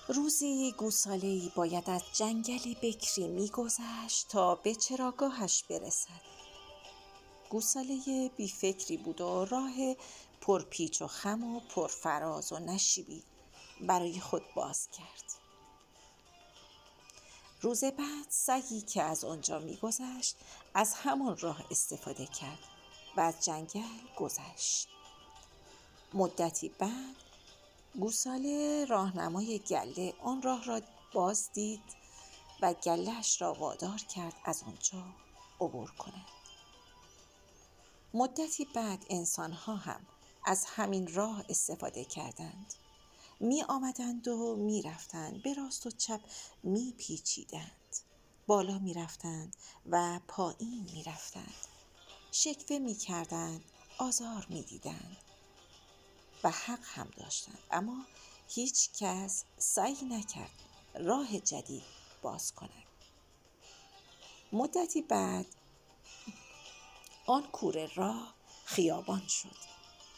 روزی گوساله‌ای باید از جنگل بکری می‌گذشت تا به چراگاهش برسد. گوساله بیفکری بود و راه پرپیچ و خم و پرفراز و نشیبی برای خود باز کرد. روز بعد سگی که از آنجا می‌گذشت از همان راه استفاده کرد و از جنگل گذشت. مدتی بعد گوساله راهنمای گله آن راه را باز دید و گله‌اش را وادار کرد از آنجا عبور کند. مدتی بعد انسان‌ها هم از همین راه استفاده کردند. می آمدند و می رفتند، به راست و چپ می پیچیدند، بالا می رفتند و پایین می رفتند، شکوه می کردند، آزار می دیدند و حق هم داشتند، اما هیچ کس سعی نکرد راه جدید باز کند. مدتی بعد آن کوره راه خیابان شد.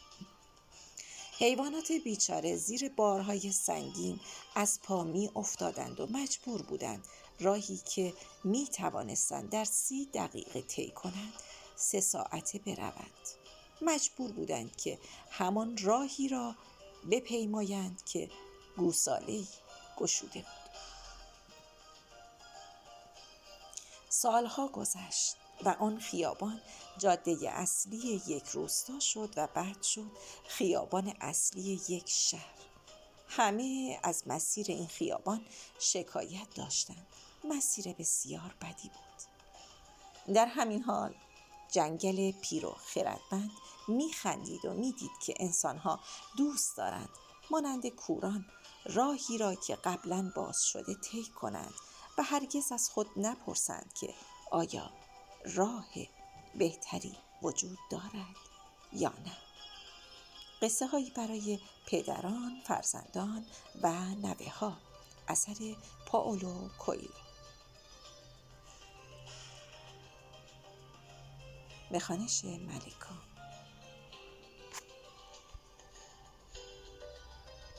حیوانات بیچاره زیر بارهای سنگین از پا می افتادند و مجبور بودند راهی که می توانستند در 30 دقیقه طی کنند 3 ساعته بروند. مجبور بودند که همان راهی را بپیمایند که گوساله‌ای گشوده بود. سالها گذشت و آن خیابان جاده اصلی یک روستا شد و بعد شد خیابان اصلی یک شهر. همه از مسیر این خیابان شکایت داشتند. مسیر بسیار بدی بود. در همین حال جنگل پیر و خردمند می‌خندید و می‌دید که انسان‌ها دوست دارند مانند کوران راهی را که قبلاً باز شده طی کنند و هرگز از خود نپرسند که آیا راه بهتری وجود دارد یا نه. قصه هایی برای پدران، فرزندان و نوه‌ها، اثر پائولو کوئلو. به خوانش ملیکا.